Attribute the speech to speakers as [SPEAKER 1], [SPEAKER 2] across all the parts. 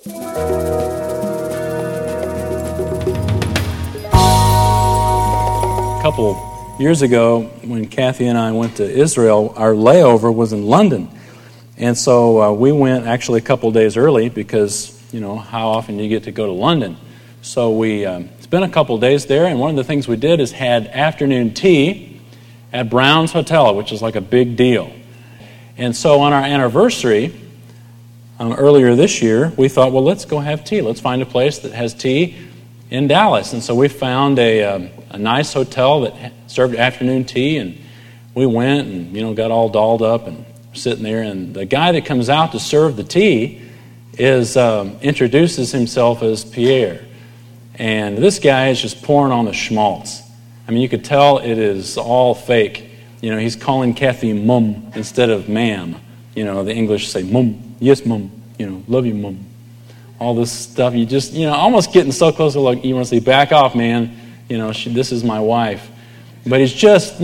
[SPEAKER 1] A couple years ago, when Kathy and I went to Israel, our layover was in London. And so we went actually a couple days early because, how often do you get to go to London? So we spent a couple days there, and one of the things we did is had afternoon tea at Brown's Hotel, which is like a big deal. And so on our anniversary, earlier this year, we thought, well, let's go have tea. Let's find a place that has tea in Dallas. And so we found a nice hotel that served afternoon tea, and we went and, got all dolled up and sitting there. And the guy that comes out to serve the tea introduces himself as Pierre. And this guy is just pouring on the schmaltz. I mean, you could tell it is all fake. He's calling Kathy Mum instead of ma'am. The English say mum, yes mum, love you mum. All this stuff, you just, almost getting so close to like, you want to say, back off, man. This is my wife. But it's just,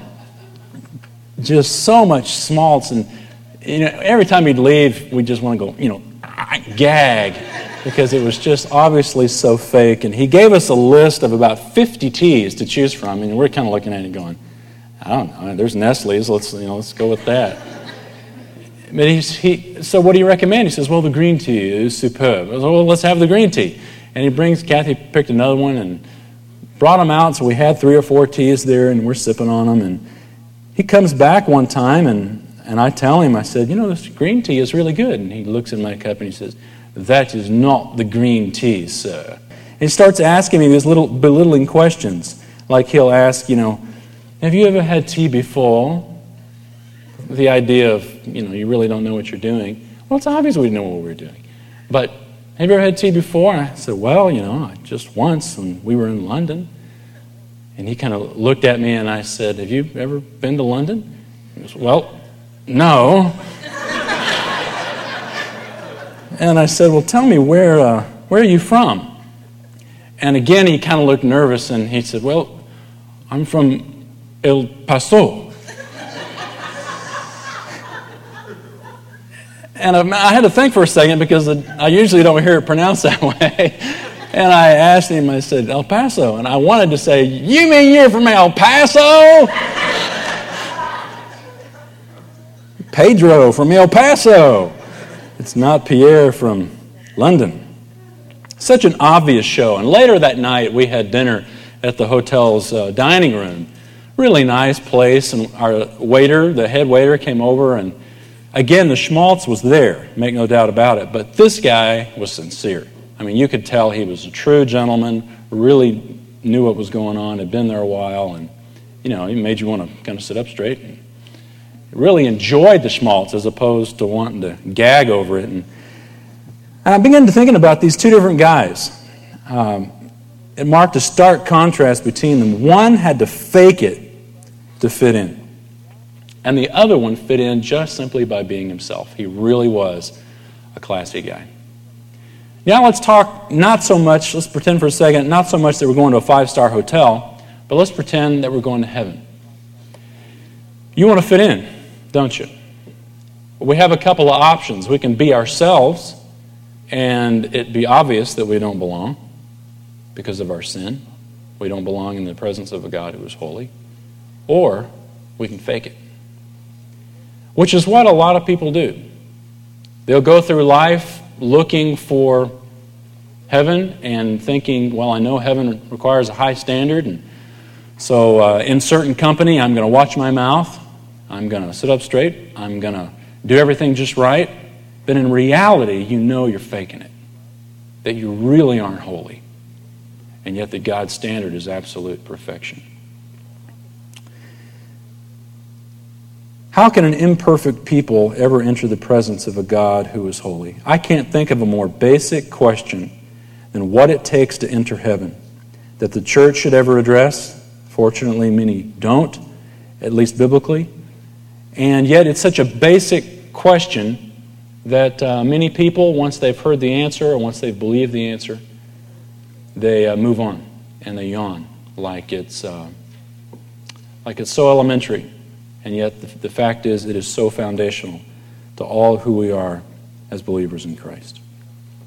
[SPEAKER 1] just so much schmaltz. And, every time he'd leave, we just want to go, gag. Because it was just obviously so fake. And he gave us a list of about 50 teas to choose from. And we're kind of looking at it going, I don't know, there's Nestle's, let's go with that. But so what do you recommend? He says, well, the green tea is superb. I said, well, let's have the green tea. And Kathy picked another one and brought them out. So we had 3 or 4 teas there, and we're sipping on them. And he comes back one time, and I tell him, I said, this green tea is really good. And he looks at my cup and he says, that is not the green tea, sir. And he starts asking me these little belittling questions. Like he'll ask, have you ever had tea before? The idea of, you really don't know what you're doing. Well, it's obvious we know what we're doing. But have you ever had tea before? And I said, well, just once when we were in London. And he kind of looked at me and I said, have you ever been to London? He goes, well, no. And I said, well, tell me, where are you from? And again, he kind of looked nervous and he said, well, I'm from El Paso. And I had to think for a second because I usually don't hear it pronounced that way. And I asked him, I said, El Paso. And I wanted to say, you mean you're from El Paso? Pedro from El Paso. It's not Pierre from London. Such an obvious show. And later that night, we had dinner at the hotel's dining room. Really nice place. And our waiter, the head waiter, came over and again, the schmaltz was there, make no doubt about it, but this guy was sincere. I mean, you could tell he was a true gentleman, really knew what was going on, had been there a while, and, he made you want to kind of sit up straight. And really enjoyed the schmaltz as opposed to wanting to gag over it. And I began to thinking about these two different guys. It marked a stark contrast between them. One had to fake it to fit in. And the other one fit in just simply by being himself. He really was a classy guy. Now let's talk let's pretend for a second, not so much that we're going to a 5-star hotel, but let's pretend that we're going to heaven. You want to fit in, don't you? We have a couple of options. We can be ourselves, and it be obvious that we don't belong because of our sin. We don't belong in the presence of a God who is holy. Or we can fake it. Which is what a lot of people do. They'll go through life looking for heaven and thinking, well, I know heaven requires a high standard, and so in certain company, I'm going to watch my mouth, I'm going to sit up straight, I'm going to do everything just right. But in reality, you're faking it. That you really aren't holy. And yet that God's standard is absolute perfection. How can an imperfect people ever enter the presence of a God who is holy? I can't think of a more basic question than what it takes to enter heaven that the church should ever address. Fortunately, many don't, at least biblically. And yet it's such a basic question that many people, once they've heard the answer or once they've believed the answer, they move on and they yawn like it's so elementary. And yet the fact is it is so foundational to all who we are as believers in Christ.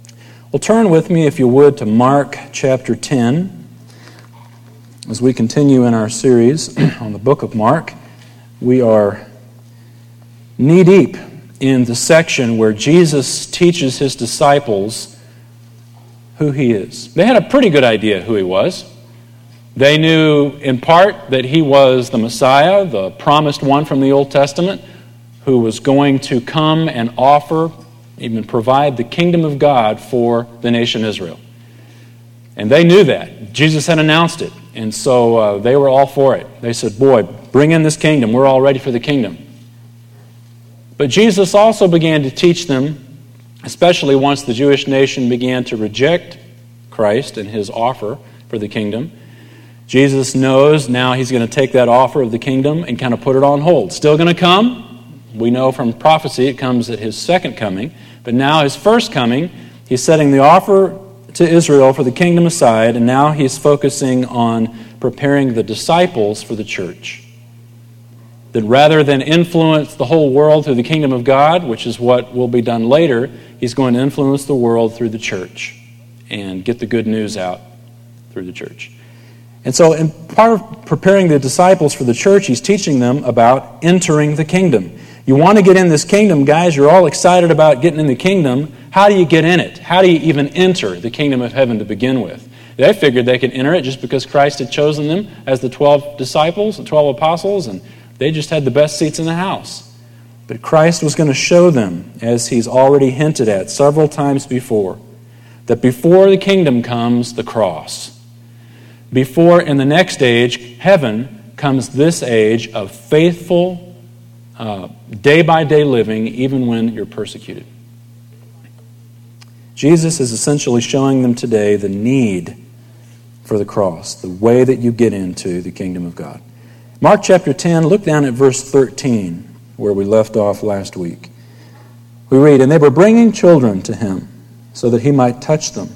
[SPEAKER 1] Well, turn with me, if you would, to Mark chapter 10. As we continue in our series on the book of Mark, we are knee-deep in the section where Jesus teaches his disciples who he is. They had a pretty good idea who he was. They knew in part that he was the Messiah, the promised one from the Old Testament, who was going to come and offer, even provide the kingdom of God for the nation Israel. And they knew that. Jesus had announced it. And so they were all for it. They said, boy, bring in this kingdom. We're all ready for the kingdom. But Jesus also began to teach them, especially once the Jewish nation began to reject Christ and his offer for the kingdom. Jesus knows now he's going to take that offer of the kingdom and kind of put it on hold. Still going to come. We know from prophecy it comes at his second coming. But now his first coming, he's setting the offer to Israel for the kingdom aside, and now he's focusing on preparing the disciples for the church. That rather than influence the whole world through the kingdom of God, which is what will be done later, he's going to influence the world through the church and get the good news out through the church. And so in part of preparing the disciples for the church, he's teaching them about entering the kingdom. You want to get in this kingdom, guys. You're all excited about getting in the kingdom. How do you get in it? How do you even enter the kingdom of heaven to begin with? They figured they could enter it just because Christ had chosen them as the 12 disciples, the 12 apostles, and they just had the best seats in the house. But Christ was going to show them, as he's already hinted at several times before, that before the kingdom comes the cross. Before, in the next age, heaven, comes this age of faithful, day-by-day living, even when you're persecuted. Jesus is essentially showing them today the need for the cross, the way that you get into the kingdom of God. Mark chapter 10, look down at verse 13, where we left off last week. We read, "And they were bringing children to him, so that he might touch them.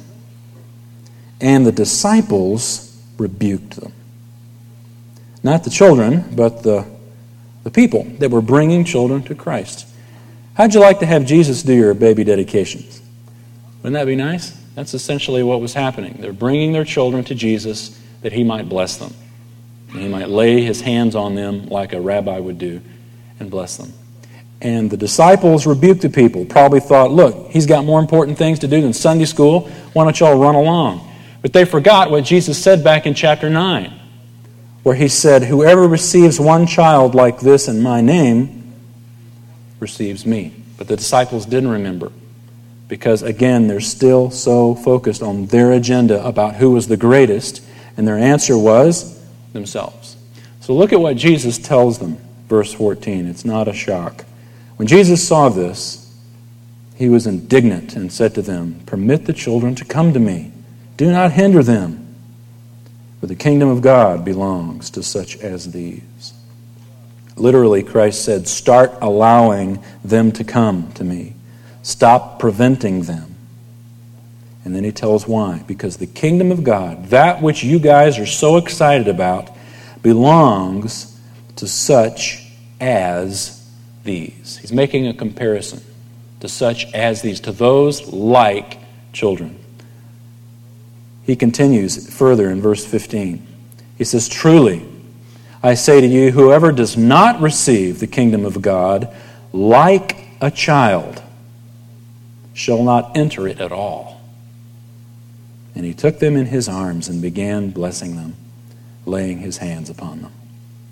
[SPEAKER 1] And the disciples rebuked them." Not the children, but the people that were bringing children to Christ. How'd you like to have Jesus do your baby dedications? Wouldn't that be nice? That's essentially what was happening. They're bringing their children to Jesus that he might bless them. And he might lay his hands on them like a rabbi would do and bless them. And the disciples rebuked the people. Probably thought, look, he's got more important things to do than Sunday school. Why don't y'all run along? But they forgot what Jesus said back in chapter 9, where he said, "Whoever receives one child like this in my name receives me." But the disciples didn't remember because, again, they're still so focused on their agenda about who was the greatest, and their answer was themselves. So look at what Jesus tells them, verse 14. It's not a shock. When Jesus saw this, he was indignant and said to them, "Permit the children to come to me. Do not hinder them. For the kingdom of God belongs to such as these." Literally, Christ said, start allowing them to come to me. Stop preventing them. And then he tells why. Because the kingdom of God, that which you guys are so excited about, belongs to such as these. He's making a comparison to such as these, to those like children. He continues further in verse 15. He says, "Truly, I say to you, whoever does not receive the kingdom of God like a child shall not enter it at all." And he took them in his arms and began blessing them, laying his hands upon them.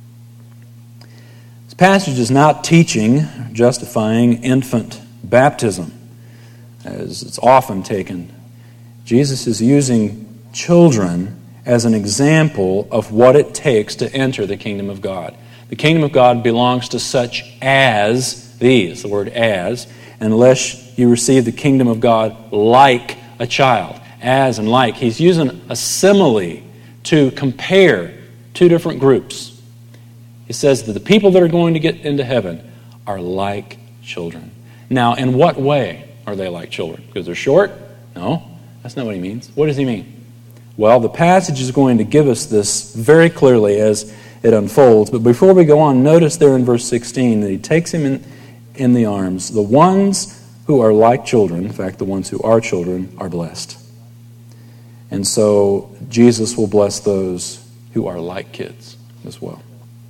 [SPEAKER 1] This passage is not teaching, justifying infant baptism, as it's often taken. Jesus is using children as an example of what it takes to enter the kingdom of God. The kingdom of God belongs to such as these, the word as, unless you receive the kingdom of God like a child. As and like. He's using a simile to compare two different groups. He says that the people that are going to get into heaven are like children. Now, in what way are they like children? Because they're short? No, that's not what he means. What does he mean? Well, the passage is going to give us this very clearly as it unfolds. But before we go on, notice there in verse 16 that he takes him in the arms. The ones who are like children, in fact, the ones who are children, are blessed. And so Jesus will bless those who are like kids as well.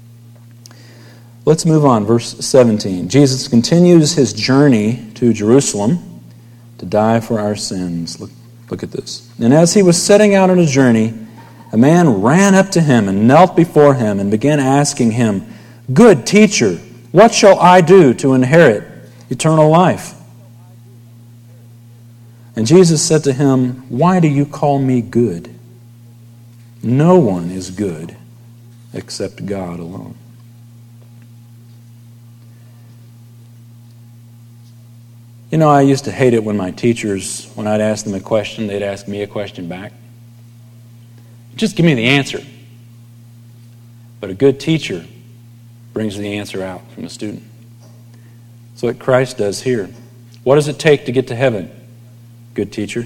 [SPEAKER 1] Let's move on, verse 17. Jesus continues his journey to Jerusalem to die for our sins. Look at this. And as he was setting out on his journey, a man ran up to him and knelt before him and began asking him, "Good teacher, what shall I do to inherit eternal life?" And Jesus said to him, "Why do you call me good? No one is good except God alone." You know, I used to hate it when my teachers, when I'd ask them a question, they'd ask me a question back. Just give me the answer. But a good teacher brings the answer out from the student. That's what Christ does here. What does it take to get to heaven? Good teacher.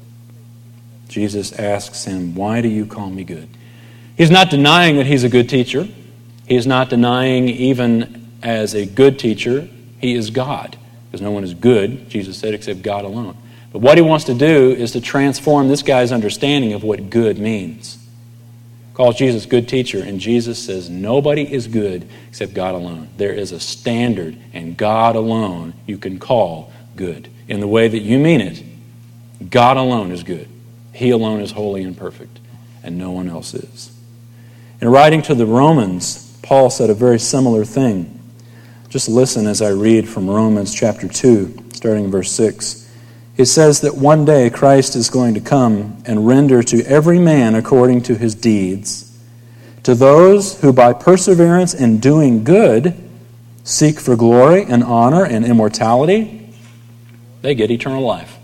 [SPEAKER 1] Jesus asks him, "Why do you call me good?" He's not denying that he's a good teacher. He's not denying even as a good teacher, he is God. Because no one is good, Jesus said, except God alone. But what he wants to do is to transform this guy's understanding of what good means. Calls Jesus good teacher, and Jesus says nobody is good except God alone. There is a standard, and God alone you can call good. In the way that you mean it, God alone is good. He alone is holy and perfect, and no one else is. In writing to the Romans, Paul said a very similar thing. Just listen as I read from Romans chapter 2, starting in verse 6. It says that one day Christ is going to come and render to every man according to his deeds. To those who by perseverance in doing good seek for glory and honor and immortality, they get eternal life.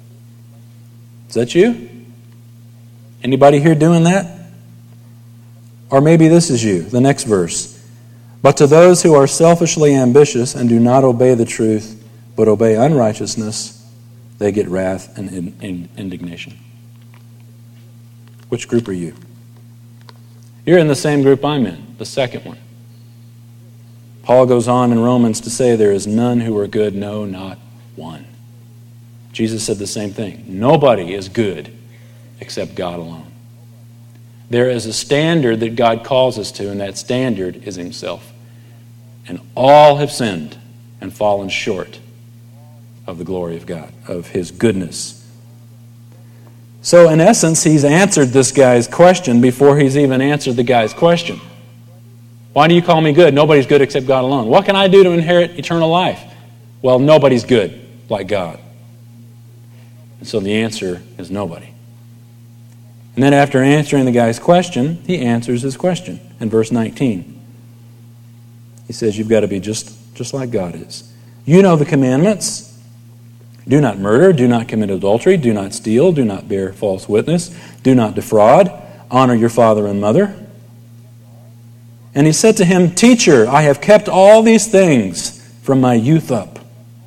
[SPEAKER 1] Is that you? Anybody here doing that? Or maybe this is you, the next verse. But to those who are selfishly ambitious and do not obey the truth, but obey unrighteousness, they get wrath and indignation. Which group are you? You're in the same group I'm in, the second one. Paul goes on in Romans to say there is none who are good, no, not one. Jesus said the same thing. Nobody is good except God alone. There is a standard that God calls us to, and that standard is himself. And all have sinned and fallen short of the glory of God, of his goodness. So in essence, he's answered this guy's question before he's even answered the guy's question. Why do you call me good? Nobody's good except God alone. What can I do to inherit eternal life? Well, nobody's good like God. And so the answer is nobody. And then after answering the guy's question, he answers his question in verse 19. He says, you've got to be just like God is. You know the commandments. Do not murder, do not commit adultery, do not steal, do not bear false witness, do not defraud, honor your father and mother. And he said to him, Teacher, I have kept all these things from my youth up.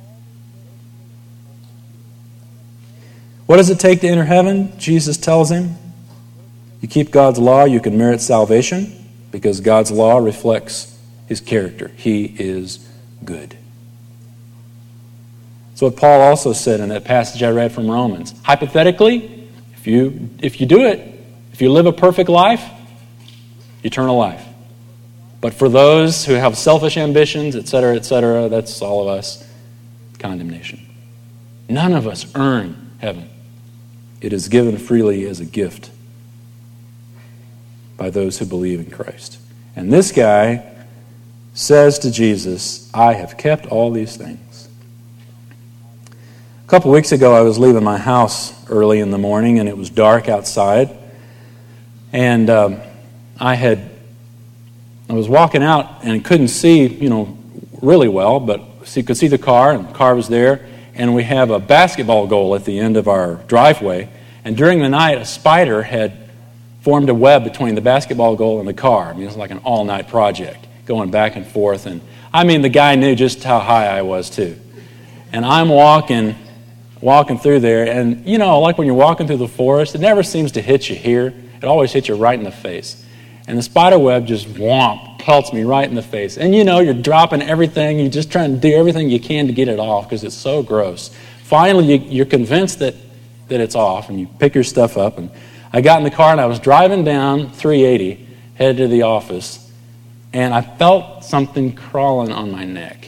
[SPEAKER 1] What does it take to enter heaven? Jesus tells him. You keep God's law, you can merit salvation because God's law reflects his character. He is good. That's what Paul also said in that passage I read from Romans. Hypothetically, if you do it, if you live a perfect life, eternal life. But for those who have selfish ambitions, etc., that's all of us, condemnation. None of us earn heaven. It is given freely as a gift by those who believe in Christ. And this guy says to Jesus, I have kept all these things. A couple weeks ago, I was leaving my house early in the morning, and it was dark outside. And I was walking out and couldn't see, really well, but could see the car, and the car was there. And we have a basketball goal at the end of our driveway. And during the night, a spider had formed a web between the basketball goal and the car. It was like an all-night project, going back and forth. And the guy knew just how high I was, too. And I'm walking through there, and like when you're walking through the forest, it never seems to hit you here. It always hits you right in the face. and the spider web just pelts me right in the face. And you're dropping everything. You're just trying to do everything you can to get it off because it's so gross. Finally, you're convinced that it's off, and you pick your stuff up. And I got in the car, and I was driving down 380, headed to the office, and I felt something crawling on my neck.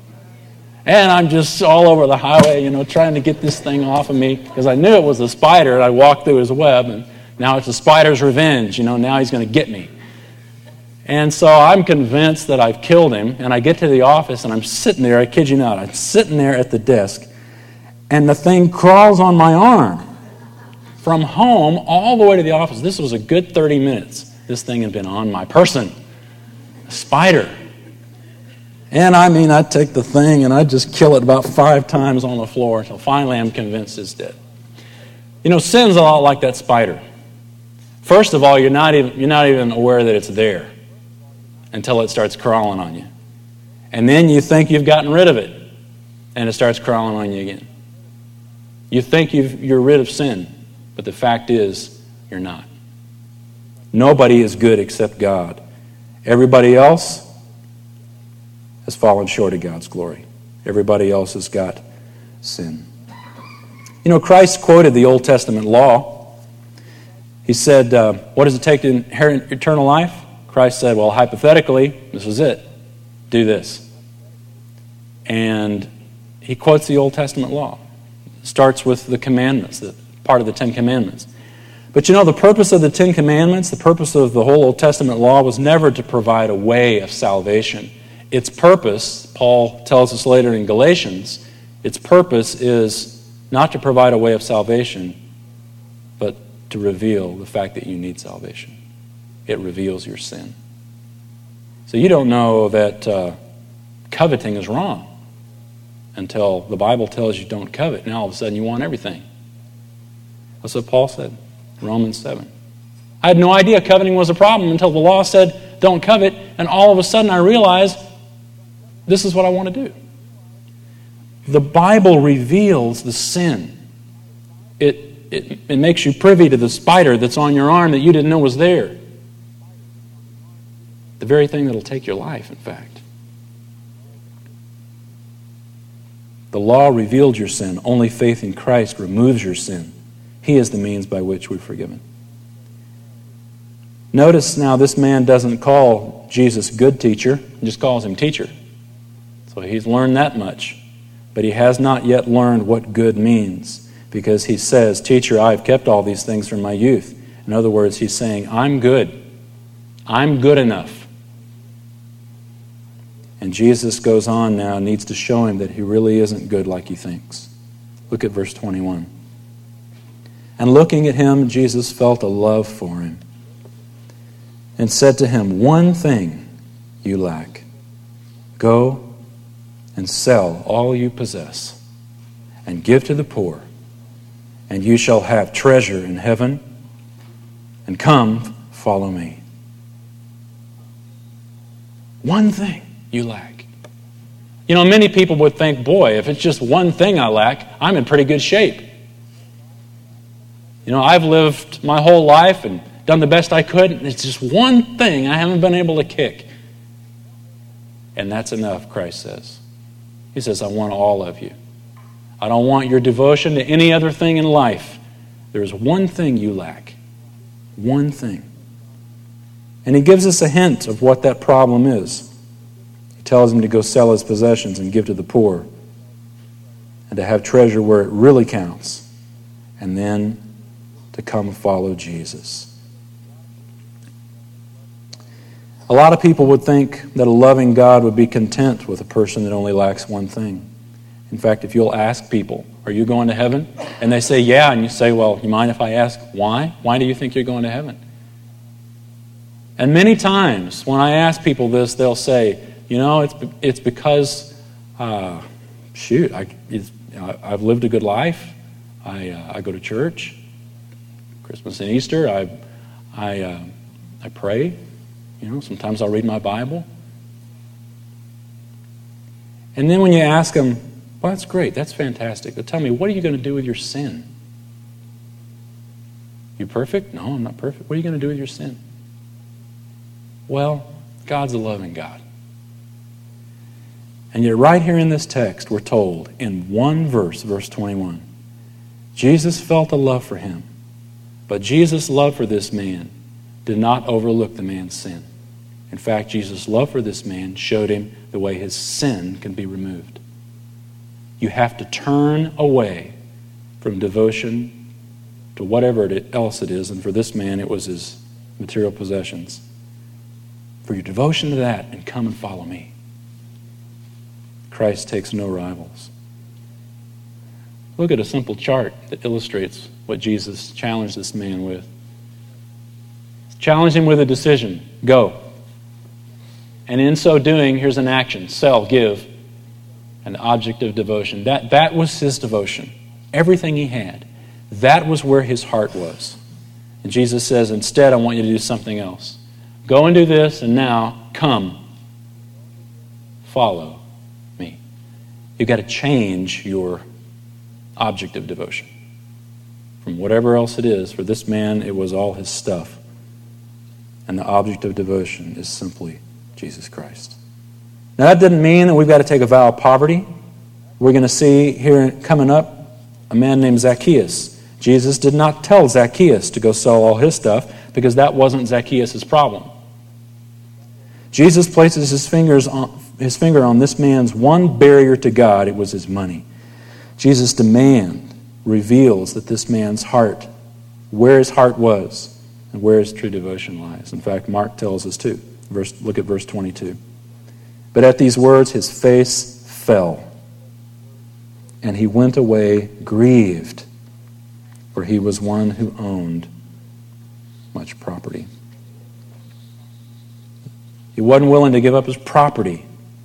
[SPEAKER 1] And I'm just all over the highway, trying to get this thing off of me because I knew it was a spider, and I walked through his web, and now it's a spider's revenge. Now he's going to get me. And so I'm convinced that I've killed him, and I get to the office, and I'm sitting there, I kid you not, I'm sitting there at the desk, and the thing crawls on my arm. From home all the way to the office, this was a good 30 minutes. This thing had been on my person. A spider. And I take the thing and I just kill it about 5 times on the floor until finally I'm convinced it's dead. Sin's a lot like that spider. First of all, you're not even aware that it's there until it starts crawling on you. And then you think you've gotten rid of it, and it starts crawling on you again. You think you're rid of sin, but the fact is, you're not. Nobody is good except God. Everybody else has fallen short of God's glory. Everybody else has got sin. Christ quoted the Old Testament law. He said, what does it take to inherit eternal life? Christ said, well, hypothetically, this is it. Do this. And he quotes the Old Testament law. It starts with the commandments, the part of the 10 Commandments. But the purpose of the 10 Commandments, the purpose of the whole Old Testament law was never to provide a way of salvation. Its purpose, Paul tells us later in Galatians, its purpose is not to provide a way of salvation, but to reveal the fact that you need salvation. It reveals your sin. So you don't know that coveting is wrong until the Bible tells you don't covet. Now all of a sudden you want everything. That's what Paul said in Romans 7. I had no idea coveting was a problem until the law said don't covet, and all of a sudden I realized this is what I want to do. The Bible reveals the sin. It makes you privy to the spider that's on your arm that you didn't know was there. The very thing that'll take your life, in fact. The law revealed your sin. Only faith in Christ removes your sin. He is the means by which we're forgiven. Notice now this man doesn't call Jesus good teacher. He just calls him teacher. So he's learned that much. But he has not yet learned what good means, because he says, teacher, I have kept all these things from my youth. In other words, he's saying, I'm good. I'm good enough. And Jesus goes on now and needs to show him that he really isn't good like he thinks. Look at verse 21. And looking at him, Jesus felt a love for him and said to him, one thing you lack. Go and sell all you possess and give to the poor, and you shall have treasure in heaven, and come, follow me. One thing you lack. Many people would think, boy, if it's just one thing I lack, I'm in pretty good shape. I've lived my whole life and done the best I could, and it's just one thing I haven't been able to kick. And that's enough, Christ says. He says, I want all of you. I don't want your devotion to any other thing in life. There's one thing you lack. One thing. And he gives us a hint of what that problem is. He tells him to go sell his possessions and give to the poor, and to have treasure where it really counts, and then to come follow Jesus. A lot of people would think that a loving God would be content with a person that only lacks one thing. In fact, if you'll ask people, are you going to heaven? And they say, yeah. And you say, well, you mind if I ask why? Why do you think you're going to heaven? And many times when I ask people this, they'll say, it's because, I've lived a good life. I go to church. Christmas and Easter, I pray. Sometimes I'll read my Bible. And then when you ask them, well, that's great, that's fantastic, but tell me, what are you going to do with your sin? You perfect? No, I'm not perfect. What are you going to do with your sin? Well, God's a loving God. And yet right here in this text, we're told in one verse, verse 21, Jesus felt a love for him, but Jesus' love for this man did not overlook the man's sin. In fact, Jesus' love for this man showed him the way his sin can be removed. You have to turn away from devotion to whatever else it is, and for this man it was his material possessions. For your devotion to that, and come and follow me. Christ takes no rivals. Look at a simple chart that illustrates what Jesus challenged this man with. Challenged him with a decision. Go. And in so doing, here's an action. Sell, give. An object of devotion. That was his devotion. Everything he had. That was where his heart was. And Jesus says, instead, I want you to do something else. Go and do this, and now, come. Follow me. You've got to change your object of devotion. From whatever else it is, for this man, it was all his stuff. And the object of devotion is simply Jesus Christ. Now, that didn't mean that we've got to take a vow of poverty. We're going to see here coming up a man named Zacchaeus. Jesus did not tell Zacchaeus to go sell all his stuff because that wasn't Zacchaeus' problem. Jesus places his finger on this man's one barrier to God. It was his money. Jesus' demand reveals that this man's heart, where his heart was, and where his true devotion lies. In fact, Mark tells us too. Look at verse 22. But at these words, his face fell, and he went away grieved, for he was one who owned much property. He wasn't willing to give up his property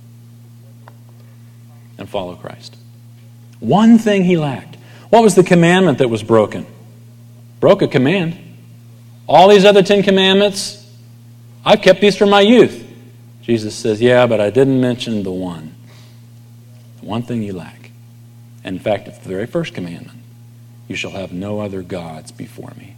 [SPEAKER 1] and follow Christ. One thing he lacked. What was the commandment that was broken? Broke a command. All these other 10 commandments, I've kept these from my youth. Jesus says, yeah, but I didn't mention the one. The one thing you lack. In fact, it's the very first commandment. You shall have no other gods before me.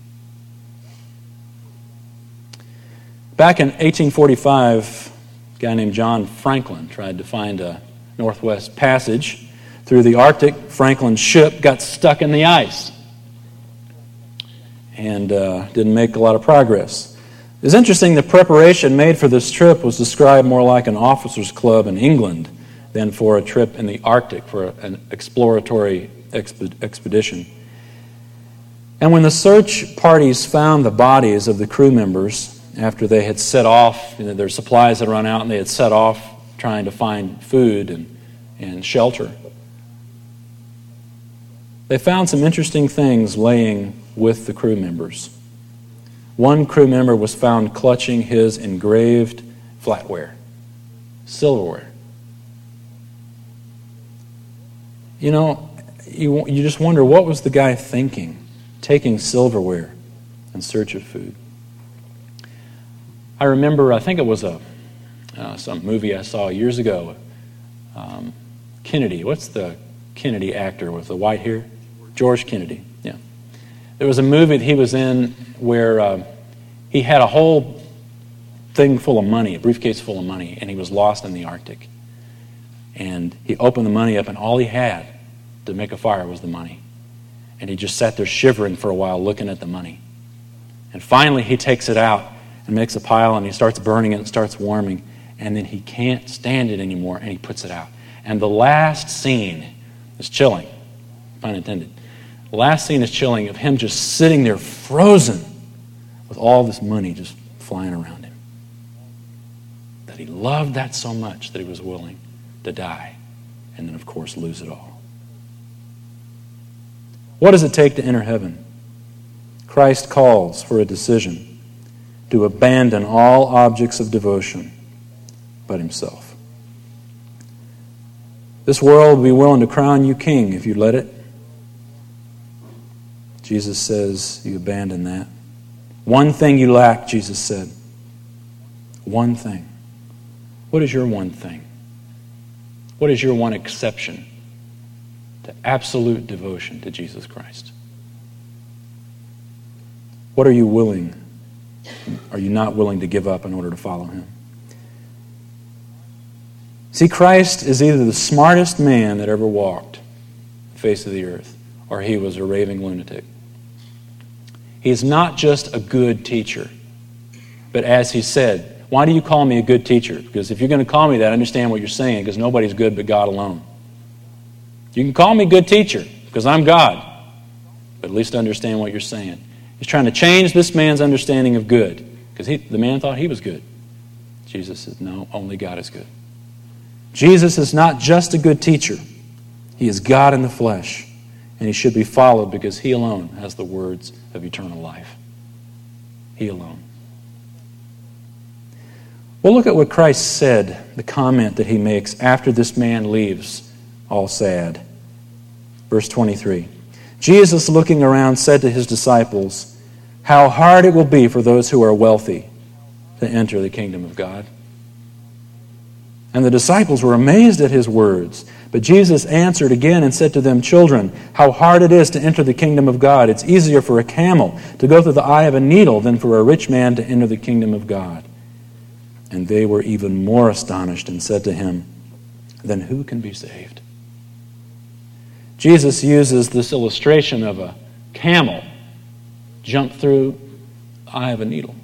[SPEAKER 1] Back in 1845, a guy named John Franklin tried to find a Northwest Passage through the Arctic. Franklin's ship got stuck in the ice and didn't make a lot of progress. It's interesting, the preparation made for this trip was described more like an officers' club in England than for a trip in the Arctic, for an exploratory expedition. And when the search parties found the bodies of the crew members, after they had set off, their supplies had run out and they had set off trying to find food and shelter, they found some interesting things laying with the crew members. One crew member was found clutching his engraved flatware, silverware. You know, you just wonder, what was the guy thinking, taking silverware in search of food? I remember, I think it was some movie I saw years ago. Kennedy. What's the Kennedy actor with the white hair? George Kennedy. Yeah. There was a movie that he was in where he had a whole thing full of money, a briefcase full of money, and he was lost in the Arctic. And he opened the money up, and all he had to make a fire was the money. And he just sat there shivering for a while looking at the money. And finally he takes it out and makes a pile, and he starts burning it and starts warming. And then he can't stand it anymore, and he puts it out. And the last scene is chilling, pun intended. The last scene is chilling of him just sitting there frozen with all this money just flying around him. That he loved that so much that he was willing to die and then, of course, lose it all. What does it take to enter heaven? Christ calls for a decision to abandon all objects of devotion but himself. This world will be willing to crown you king if you let it. Jesus says you abandon that. One thing you lack, Jesus said. One thing. What is your one thing? What is your one exception to absolute devotion to Jesus Christ? What are you willing are you not willing to give up in order to follow him? See, Christ is either the smartest man that ever walked the face of the earth, or he was a raving lunatic. He's not just a good teacher, but as he said, why do you call me a good teacher? Because if you're going to call me that, I understand what you're saying, because nobody's good but God alone. You can call me good teacher, because I'm God, but at least understand what you're saying. He's trying to change this man's understanding of good, because the man thought he was good. Jesus said, no, only God is good. Jesus is not just a good teacher. He is God in the flesh, and he should be followed because he alone has the words of eternal life. He alone. Well, look at what Christ said, the comment that he makes after this man leaves, all sad. Verse 23. Jesus, looking around, said to his disciples, "How hard it will be for those who are wealthy to enter the kingdom of God." And the disciples were amazed at his words. But Jesus answered again and said to them, "Children, how hard it is to enter the kingdom of God. It's easier for a camel to go through the eye of a needle than for a rich man to enter the kingdom of God." And they were even more astonished and said to him, "Then who can be saved?" Jesus uses this illustration of a camel jump through the eye of a needle.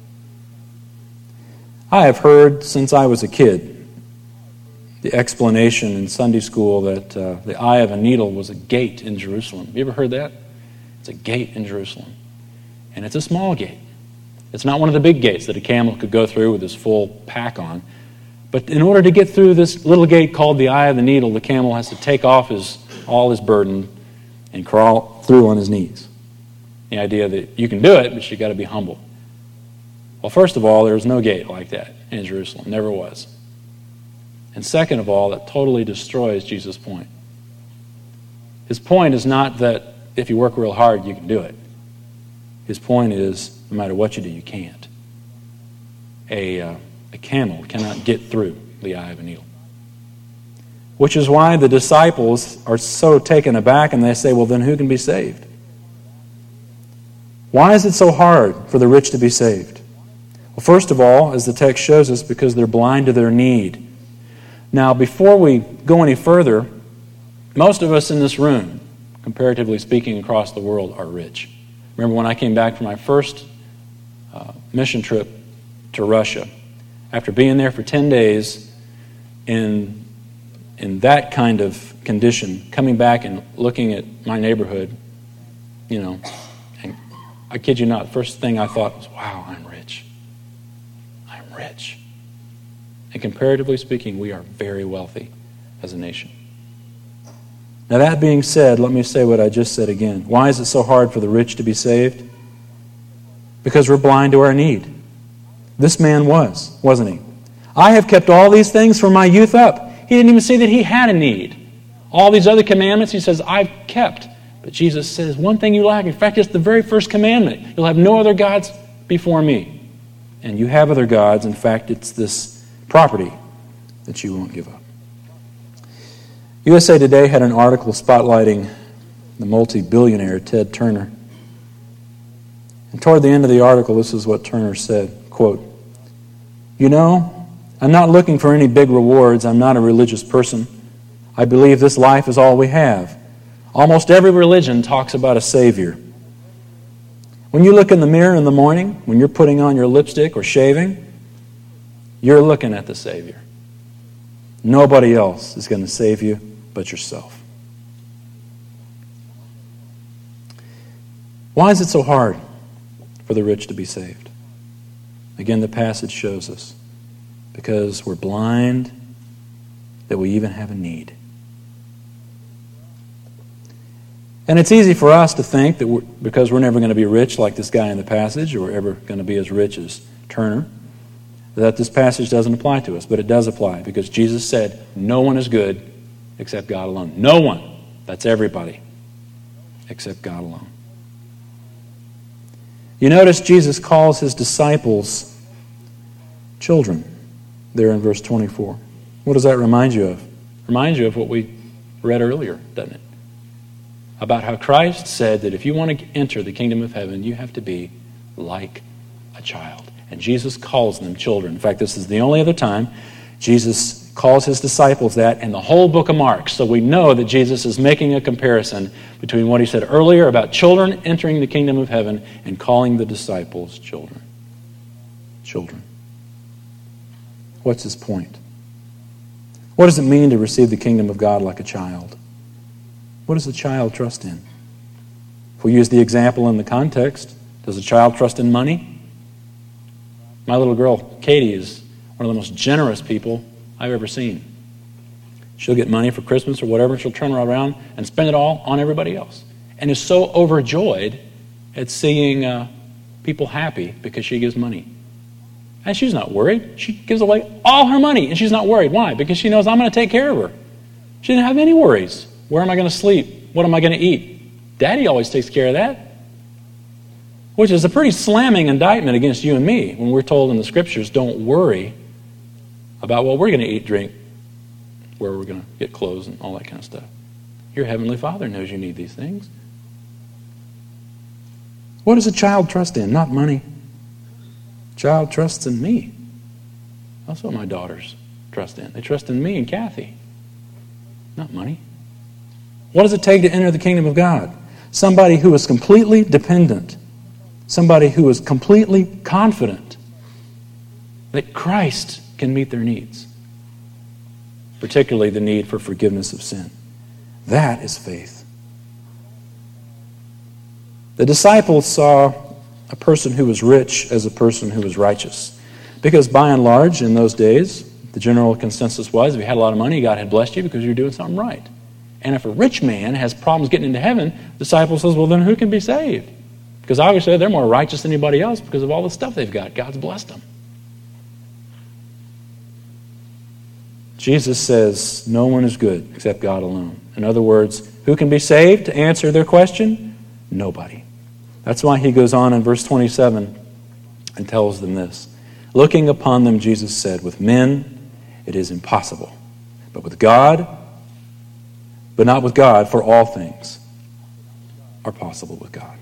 [SPEAKER 1] I have heard since I was a kid the explanation in Sunday school that the eye of a needle was a gate in Jerusalem. You ever heard that? It's a gate in Jerusalem. And it's a small gate. It's not one of the big gates that a camel could go through with his full pack on. But in order to get through this little gate called the eye of the needle, the camel has to take off all his burden and crawl through on his knees. The idea that you can do it, but you've got to be humble. Well, first of all, there's no gate like that in Jerusalem. Never was. And second of all, that totally destroys Jesus' point. His point is not that if you work real hard, you can do it. His point is, no matter what you do, you can't. A camel cannot get through the eye of a needle. Which is why the disciples are so taken aback and they say, well, then who can be saved? Why is it so hard for the rich to be saved? Well, first of all, as the text shows us, because they're blind to their need. Now, before we go any further, most of us in this room, comparatively speaking across the world, are rich. Remember when I came back from my first mission trip to Russia, after being there for 10 days in that kind of condition, coming back and looking at my neighborhood, and I kid you not, the first thing I thought was, wow, I'm rich. I'm rich. And comparatively speaking, we are very wealthy as a nation. Now that being said, let me say what I just said again. Why is it so hard for the rich to be saved? Because we're blind to our need. This man was, wasn't he? I have kept all these things from my youth up. He didn't even say that he had a need. All these other commandments, he says, I've kept. But Jesus says, one thing you lack. In fact, it's the very first commandment. You'll have no other gods before me. And you have other gods. In fact, it's this property that you won't give up. USA Today had an article spotlighting the multi-billionaire Ted Turner. And toward the end of the article, this is what Turner said, quote, I'm not looking for any big rewards. I'm not a religious person. I believe this life is all we have. Almost every religion talks about a Savior. When you look in the mirror in the morning, when you're putting on your lipstick or shaving, you're looking at the Savior. Nobody else is going to save you but yourself. Why is it so hard for the rich to be saved? Again, the passage shows us. Because we're blind that we even have a need. And it's easy for us to think that because we're never going to be rich like this guy in the passage, or we're ever going to be as rich as Turner, that this passage doesn't apply to us. But it does apply, because Jesus said, no one is good except God alone. No one. That's everybody. Except God alone. You notice Jesus calls his disciples children there in verse 24. What does that remind you of? Reminds you of what we read earlier, doesn't it? About how Christ said that if you want to enter the kingdom of heaven, you have to be like a child. And Jesus calls them children. In fact, this is the only other time Jesus calls his disciples that in the whole book of Mark. So we know that Jesus is making a comparison between what he said earlier about children entering the kingdom of heaven and calling the disciples children. Children. What's his point? What does it mean to receive the kingdom of God like a child? What does a child trust in? If we use the example in the context, does a child trust in money? My little girl, Katie, is one of the most generous people I've ever seen. She'll get money for Christmas or whatever, she'll turn around and spend it all on everybody else. And is so overjoyed at seeing people happy because she gives money. And she's not worried. She gives away all her money and she's not worried. Why? Because she knows I'm going to take care of her. She didn't have any worries. Where am I going to sleep? What am I going to eat? Daddy always takes care of that. Which is a pretty slamming indictment against you and me when we're told in the Scriptures, don't worry about what we're going to eat, drink, where we're going to get clothes and all that kind of stuff. Your Heavenly Father knows you need these things. What does a child trust in? Not money. Child trusts in me. That's what my daughters trust in. They trust in me and Kathy, not money. What does it take to enter the kingdom of God? Somebody who is completely dependent. Somebody who is completely confident that Christ can meet their needs, particularly the need for forgiveness of sin. That is faith. The disciples saw a person who was rich as a person who was righteous, because by and large in those days the general consensus was if you had a lot of money, God had blessed you because you were doing something right. And if a rich man has problems getting into heaven, the disciple says, well, then who can be saved? Because obviously they're more righteous than anybody else because of all the stuff they've got. God's blessed them. Jesus says, no one is good except God alone. In other words, who can be saved? To answer their question, nobody. That's why he goes on in verse 27 and tells them this. Looking upon them, Jesus said, with men it is impossible, but not with God, for all things are possible with God.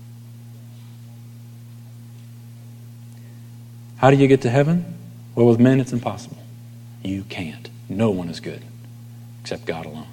[SPEAKER 1] How do you get to heaven? Well, with men it's impossible. You can't. No one is good except God alone.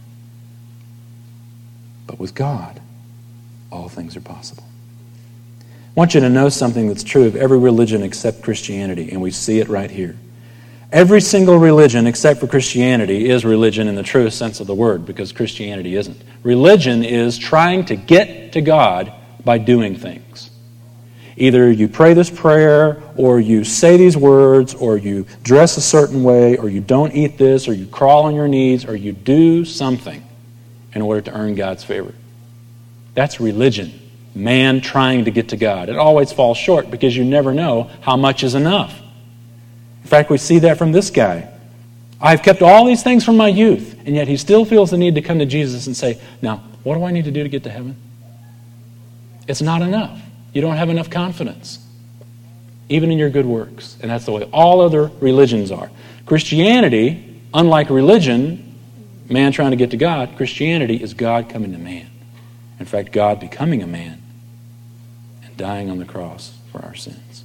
[SPEAKER 1] But with God, all things are possible. I want you to know something that's true of every religion except Christianity, and we see it right here. Every single religion except for Christianity is religion in the truest sense of the word, because Christianity isn't. Religion is trying to get to God by doing things. Either you pray this prayer, or you say these words, or you dress a certain way, or you don't eat this, or you crawl on your knees, or you do something in order to earn God's favor. That's religion. Man trying to get to God. It always falls short because you never know how much is enough. In fact, we see that from this guy. I've kept all these things from my youth, and yet he still feels the need to come to Jesus and say, now, what do I need to do to get to heaven? It's not enough. You don't have enough confidence, even in your good works. And that's the way all other religions are. Christianity, unlike religion, man trying to get to God, Christianity is God coming to man. In fact, God becoming a man and dying on the cross for our sins.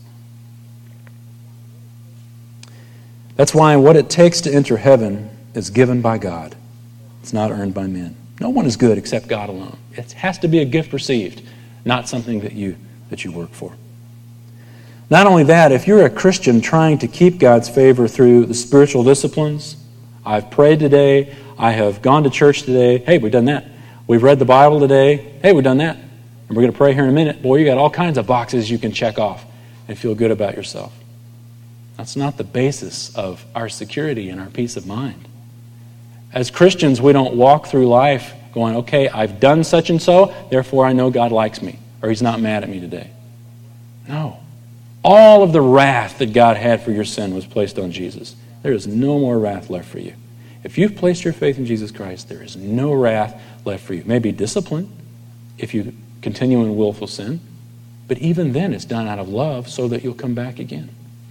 [SPEAKER 1] That's why what it takes to enter heaven is given by God. It's not earned by men. No one is good except God alone. It has to be a gift received, not something that you work for. Not only that, if you're a Christian trying to keep God's favor through the spiritual disciplines, I've prayed today, I have gone to church today, hey, we've done that. We've read the Bible today, hey, we've done that. And we're going to pray here in a minute. Boy, you got all kinds of boxes you can check off and feel good about yourself. That's not the basis of our security and our peace of mind. As Christians, we don't walk through life going, okay, I've done such and so, therefore I know God likes me, or He's not mad at me today. No. All of the wrath that God had for your sin was placed on Jesus. There is no more wrath left for you. If you've placed your faith in Jesus Christ, there is no wrath left for you. Maybe discipline if you continue in willful sin, but even then it's done out of love so that you'll come back again.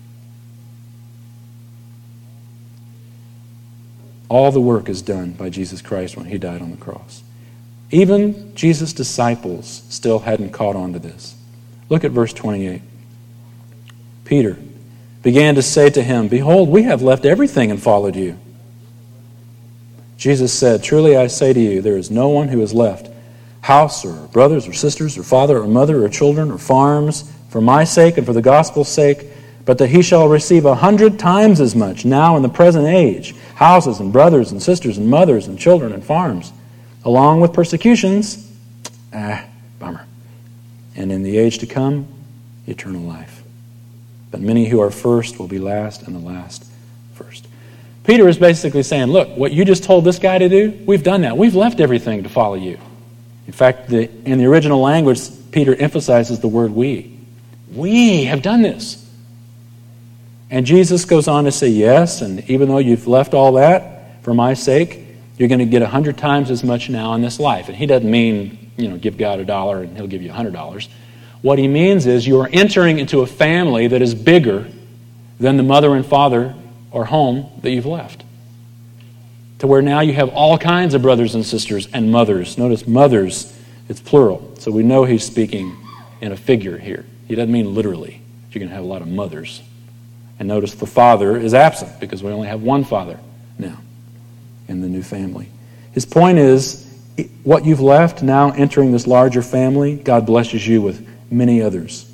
[SPEAKER 1] All the work is done by Jesus Christ when He died on the cross. Even Jesus' disciples still hadn't caught on to this. Look at verse 28. Peter began to say to him, "Behold, we have left everything and followed you." Jesus said, "Truly I say to you, there is no one who has left house or brothers or sisters or father or mother or children or farms for my sake and for the gospel's sake, but that he shall receive 100 times as much now in the present age, houses and brothers and sisters and mothers and children and farms, along with persecutions, bummer, and in the age to come, eternal life. But many who are first will be last, and the last first." Peter is basically saying, look, what you just told this guy to do, we've done that. We've left everything to follow you. In fact, in the original language, Peter emphasizes the word we. We have done this. And Jesus goes on to say, yes, and even though you've left all that for my sake, you're going to get 100 times as much now in this life. And he doesn't mean, give God $1 and he'll give you $100. What he means is you are entering into a family that is bigger than the mother and father or home that you've left. To where now you have all kinds of brothers and sisters and mothers. Notice mothers, it's plural. So we know he's speaking in a figure here. He doesn't mean literally. You're going to have a lot of mothers. And notice the father is absent because we only have one father now in the new family. His point is, what you've left now entering this larger family, God blesses you with many others.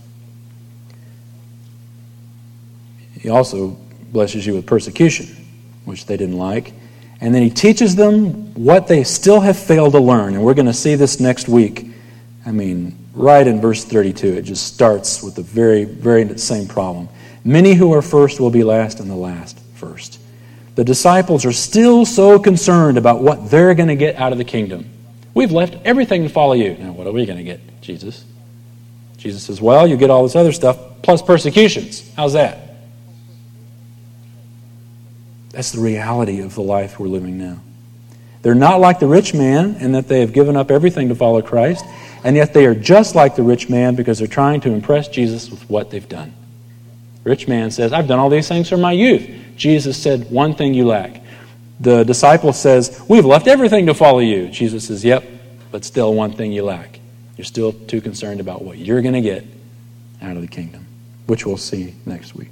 [SPEAKER 1] He also blesses you with persecution, which they didn't like. And then he teaches them what they still have failed to learn. And we're going to see this next week. Right in verse 32, it just starts with the very, very same problem. Many who are first will be last, and the last first. The disciples are still so concerned about what they're going to get out of the kingdom. We've left everything to follow you. Now, what are we going to get, Jesus? Jesus says, well, you get all this other stuff, plus persecutions. How's that? That's the reality of the life we're living now. They're not like the rich man in that they have given up everything to follow Christ, and yet they are just like the rich man because they're trying to impress Jesus with what they've done. The rich man says, I've done all these things from my youth. Jesus said, one thing you lack. The disciple says, we've left everything to follow you. Jesus says, yep, but still one thing you lack. You're still too concerned about what you're going to get out of the kingdom, which we'll see next week.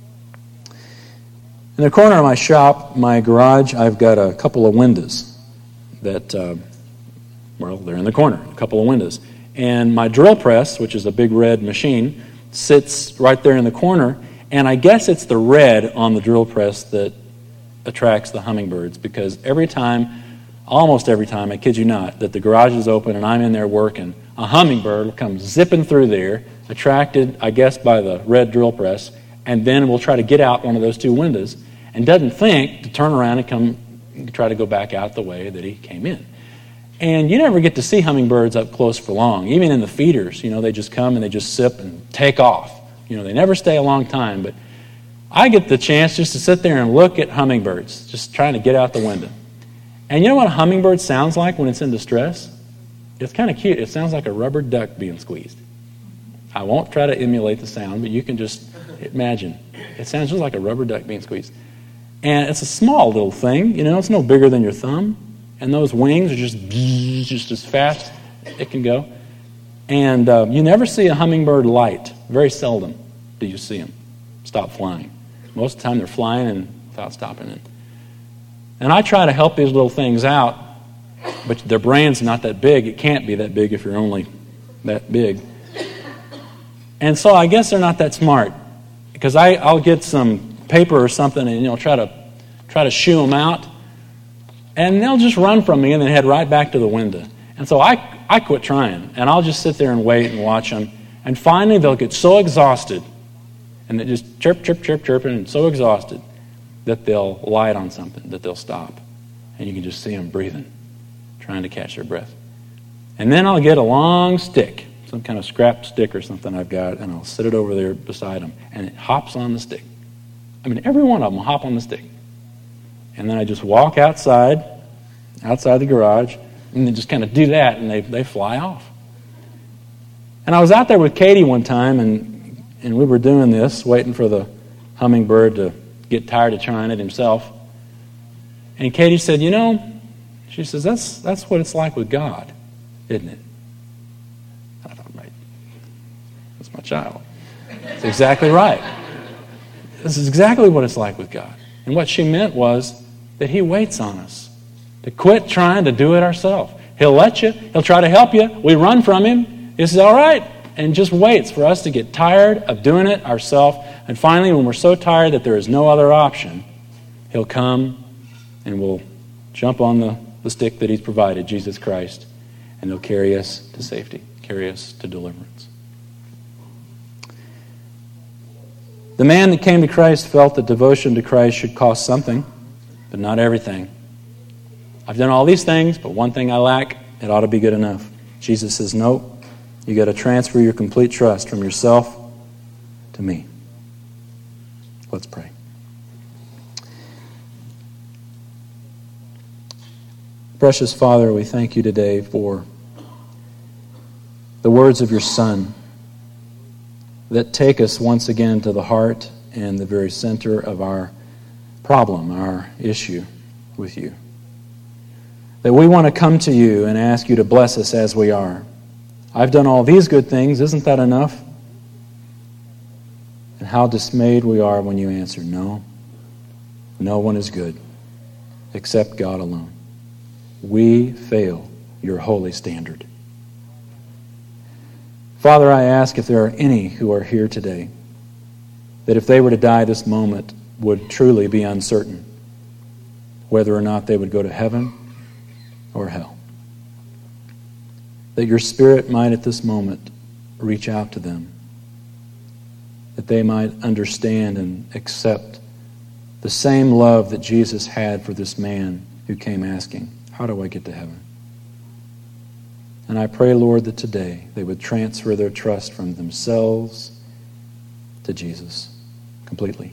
[SPEAKER 1] In the corner of my shop, my garage, I've got a couple of windows that, they're in the corner, a couple of windows. And my drill press, which is a big red machine, sits right there in the corner. And I guess it's the red on the drill press that attracts the hummingbirds, because almost every time, I kid you not, that the garage is open and I'm in there working, a hummingbird will come zipping through there, attracted, I guess, by the red drill press, and then will try to get out one of those two windows and doesn't think to turn around and try to go back out the way that he came in. And you never get to see hummingbirds up close for long. Even in the feeders, they just come and they just sip and take off. They never stay a long time, but I get the chance just to sit there and look at hummingbirds, just trying to get out the window. And you know what a hummingbird sounds like when it's in distress? It's kind of cute. It sounds like a rubber duck being squeezed. I won't try to emulate the sound, but you can just imagine. It sounds just like a rubber duck being squeezed. And it's a small little thing, it's no bigger than your thumb. And those wings are just as fast as it can go. And you never see a hummingbird light. Very seldom do you see them stop flying. Most of the time they're flying and without stopping it. And I try to help these little things out, but their brain's not that big. It can't be that big if you're only that big. And so I guess they're not that smart, because I'll get some paper or something and try to shoo them out, and they'll just run from me and then head right back to the window. And so I quit trying, and I'll just sit there and wait and watch them. And finally they'll get so exhausted, and they just chirp, chirp, chirp, chirping, and so exhausted that they'll light on something, that they'll stop. And you can just see them breathing, trying to catch their breath. And then I'll get a long stick, some kind of scrap stick or something I've got, and I'll sit it over there beside them, and it hops on the stick. Every one of them will hop on the stick. And then I just walk outside the garage, and then just kind of do that, and they fly off. And I was out there with Katie one time, and we were doing this, waiting for the hummingbird to get tired of trying it himself. And Katie said, she says, that's what it's like with God, isn't it? I thought, right, that's my child. That's exactly right. This is exactly what it's like with God. And what she meant was that He waits on us to quit trying to do it ourselves. He'll let you. He'll try to help you. We run from Him. He says, all right, and just waits for us to get tired of doing it ourselves. And finally, when we're so tired that there is no other option, He'll come and we'll jump on the stick that He's provided, Jesus Christ, and He'll carry us to safety, carry us to deliverance. The man that came to Christ felt that devotion to Christ should cost something, but not everything. I've done all these things, but one thing I lack, it ought to be good enough. Jesus says, no, you got to transfer your complete trust from yourself to me. Let's pray. Precious Father, we thank you today for the words of your Son that take us once again to the heart and the very center of our problem, our issue with you. That we want to come to you and ask you to bless us as we are. I've done all these good things, isn't that enough? And how dismayed we are when you answer, no, no one is good except God alone. We fail your holy standard. Father, I ask if there are any who are here today that if they were to die this moment would truly be uncertain whether or not they would go to heaven or hell. That your Spirit might at this moment reach out to them, that they might understand and accept the same love that Jesus had for this man who came asking, how do I get to heaven? And I pray, Lord, that today they would transfer their trust from themselves to Jesus completely.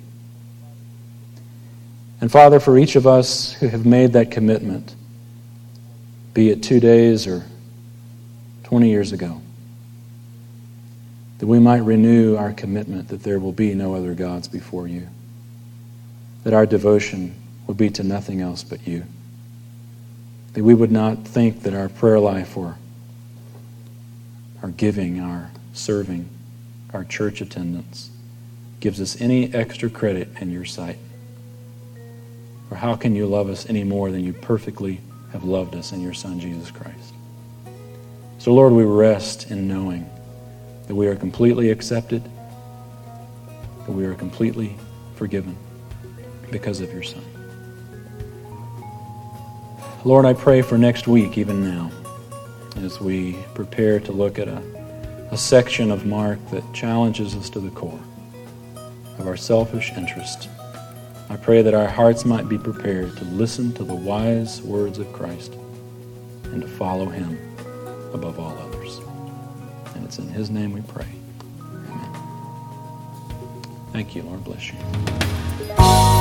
[SPEAKER 1] And Father, for each of us who have made that commitment, be it 2 days or 20 years ago, that we might renew our commitment that there will be no other gods before you, that our devotion would be to nothing else but you, that we would not think that our prayer life or our giving, our serving, our church attendance gives us any extra credit in your sight. For how can you love us any more than you perfectly have loved us in your Son, Jesus Christ? So, Lord, we rest in knowing that we are completely accepted, that we are completely forgiven because of your Son. Lord, I pray for next week, even now, as we prepare to look at a section of Mark that challenges us to the core of our selfish interest. I pray that our hearts might be prepared to listen to the wise words of Christ and to follow Him above all others. And it's in His name we pray. Amen. Thank you. Lord bless you.